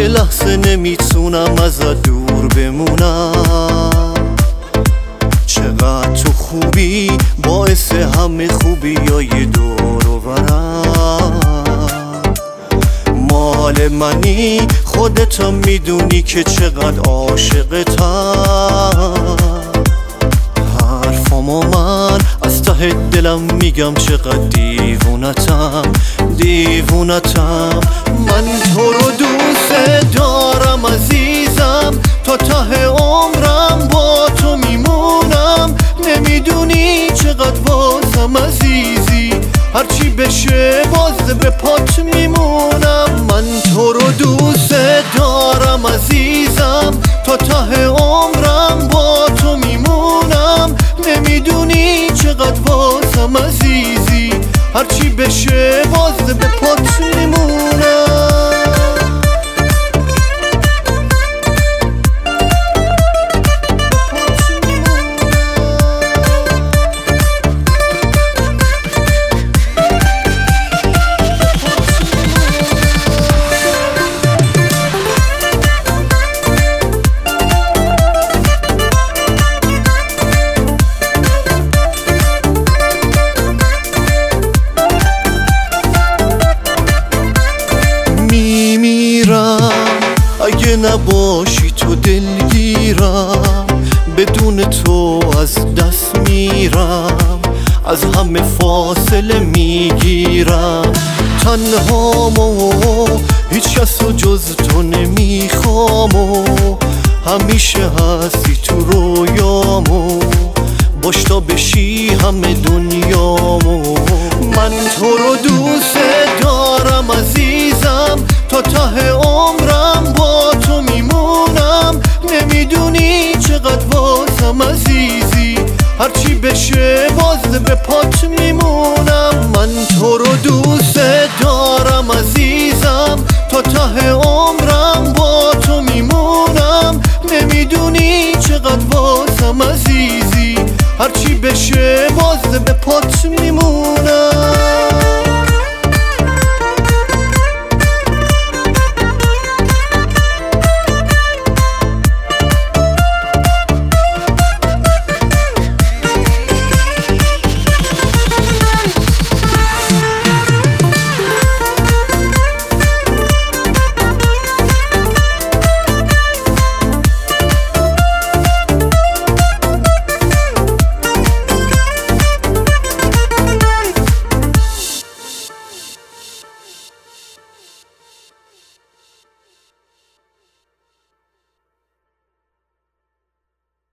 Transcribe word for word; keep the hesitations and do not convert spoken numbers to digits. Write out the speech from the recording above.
یه لحظه نمیتونم ازت دور بمونم. چقدر تو خوبی باعث همه خوبی های دور و برم. مال منی خودتم میدونی که چقدر عاشقتم. حرفامو من از ته دلم میگم چقدر دیوونتم دیوونتم. من تو رو دوست دارم عزیزم، تا ته عمرم با تو میمونم. نمیدونی چقدر واسم عزیزی، هرچی بشه باز به پات میمونم. من تو رو دوست دارم عزیزم، تا ته عمرم با تو میمونم. نمیدونی چقدر واسم عزیزی، هرچی بشه باز به پات میمونم. اگه نباشی تو دلگیرم، بدون تو از دست میرم. از همه فاصله میگیرم تنهامو، هیچ کس رو جز تو نمیخوام و همیشه هستی تو رویامو. باش تا بشی همه دنیامو. من تو رو دوست دارم عزیزم، تا ته عمرم با تو میمونم. نمیدونی چقدر واسم عزیزی، هرچی بشه باز به پات میمونم. من تو رو دوست دارم عزیزم، تا ته عمرم با تو میمونم. نمیدونی چقدر واسم عزیزی، هرچی بشه باز به